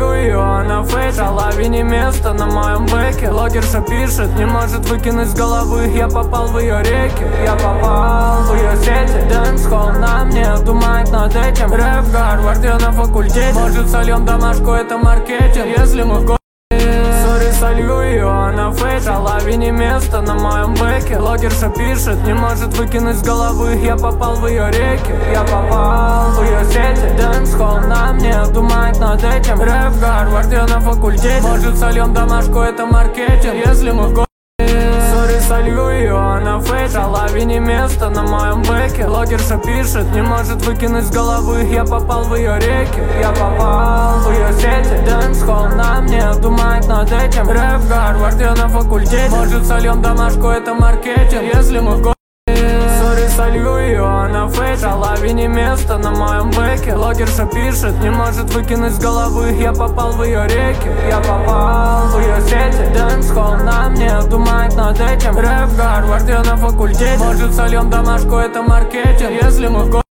солью ее, она фейк. Шалави не место на моем бэке. Блогерша пишет, не может выкинуть с головы. Я попал в ее реки, я попал в ее сети. Дэнс-холл на мне, думает над этим. Рэп в Гарварде на факультете. Может сольем домашку, это маркетинг. Если мы в сори, солью ее, она фейк. Шалави не место на моем бэке. Блогерша пишет, не может выкинуть с головы. Я попал в ее реки, я попал в ее сети. Дэнс-холл на мне, думает над этим. Рэп в Гарварде на факультете. Может сольем домашку, это маркетинг. Если мы в сори, солью ее, она фейк. Шалави не место на моем бэке. Блогерша пишет, не может выкинуть с головы. Я попал в ее реки, я попал в ее сети. Дэнс-холл на мне, думает над этим. Рэп в Гарварде на факультете. Может сольем домашку, это маркетинг. Если мы в сори, солью ее, она фейк. Шалави не место на моем бэке. Блогерша пишет, не может выкинуть с головы. Я попал в ее реки, я попал в ее сети. Дэнс-холл на мне, думает над этим. Рэп в Гарварде на факультете. Может сольем домашку, это маркетинг. Если мы в